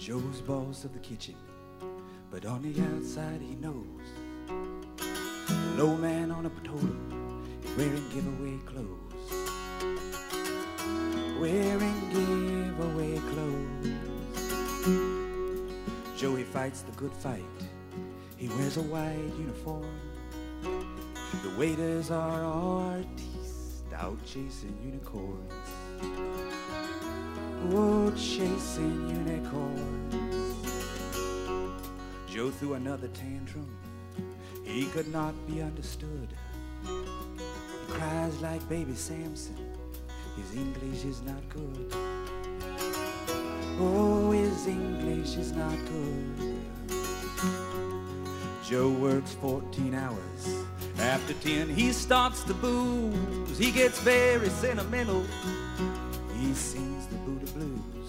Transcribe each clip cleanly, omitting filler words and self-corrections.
Joe's boss of the kitchen, but on the outside he knows the low man on a totem is wearing giveaway clothes. Wearing giveaway clothes. Joey fights the good fight. He wears a white uniform. The waiters are artistes out chasing unicorns. Oh, chasing unicorns. Joe threw another tantrum. He could not be understood. He cries like baby Samson. His English is not good. Oh, his English is not good. Joe works 14 hours. After 10, he starts to booze. He gets very sentimental. He sings the Buddha blues.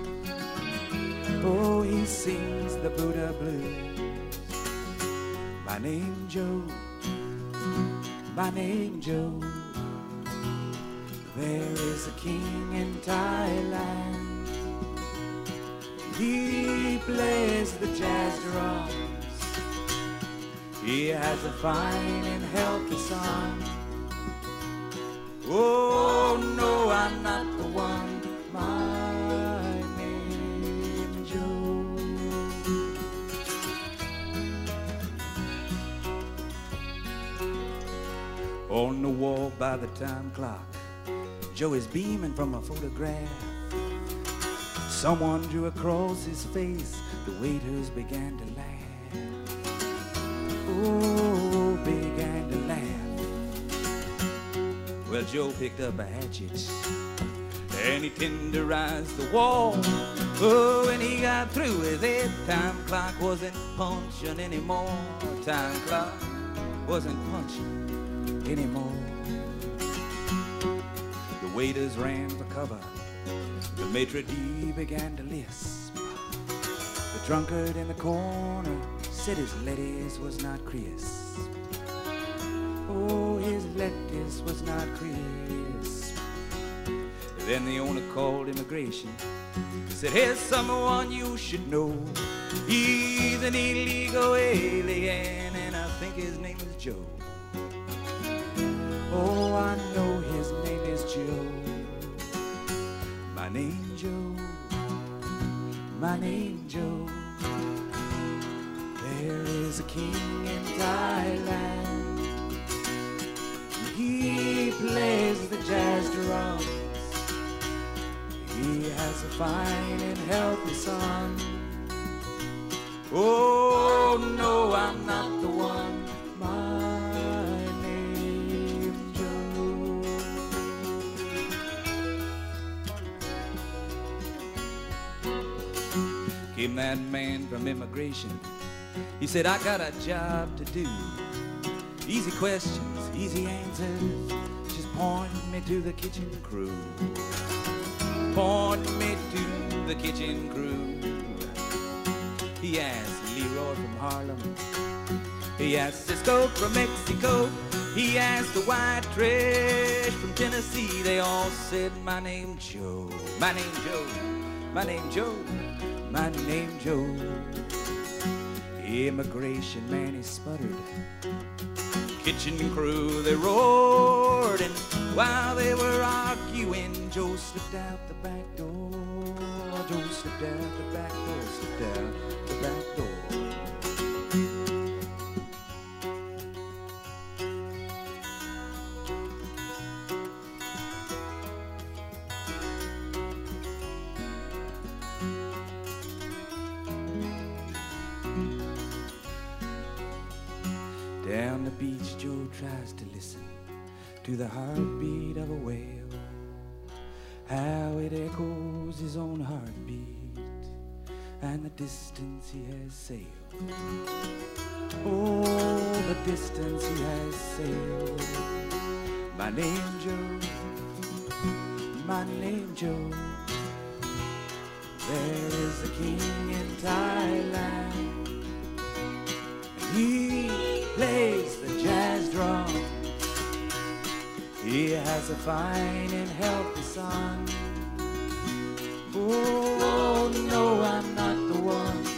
Oh, he sings the Buddha blues. My name Joe. My name Joe. There is a king in Thailand. He plays the jazz drums. He has a fine and healthy son. Oh no, I'm not the one. My name Joe. On the wall by the time clock, Joe is beaming from a photograph. Someone drew across his face. The waiters began to laugh. Oh, began to laugh. Well, Joe picked up a hatchet and he tenderized the wall. Oh, when he got through with it, time clock wasn't punching anymore. Time clock wasn't punching anymore. The waiters ran for cover. The maitre d' began to lisp. The drunkard in the corner said his lettuce was not crisp. Oh, his lettuce was not crisp. Then the owner called immigration. Said, here's someone you should know. He's an illegal alien, and I think his name is Joe. Oh, I know his name is Joe. My name Joe. My name Joe. There is a king in Thailand. He plays the jazz drums. He has a fine and healthy son. Oh no, I'm not the one. My name Joe. Came that man from immigration. He said, I got a job to do. Easy questions, easy answers. Just point me to the kitchen crew. Point me to the kitchen crew. He asked Leroy from Harlem. He asked Cisco from Mexico. He asked the white trash from Tennessee. They all said, my name Joe. My name Joe. My name Joe. My name Joe. Immigration man, he sputtered. Kitchen crew, they roared. And while they were arguing, Joe slipped out the back door. Joe slipped out the back door. Slipped out the back door. Down the beach, Joe tries to listen to the heartbeat of a whale. How it echoes his own heartbeat and the distance he has sailed. Oh, the distance he has sailed. My name Joe. My name Joe. There is a king in Thailand. He plays the jazz drum. He has a fine and healthy son. Oh, no, I'm not the one.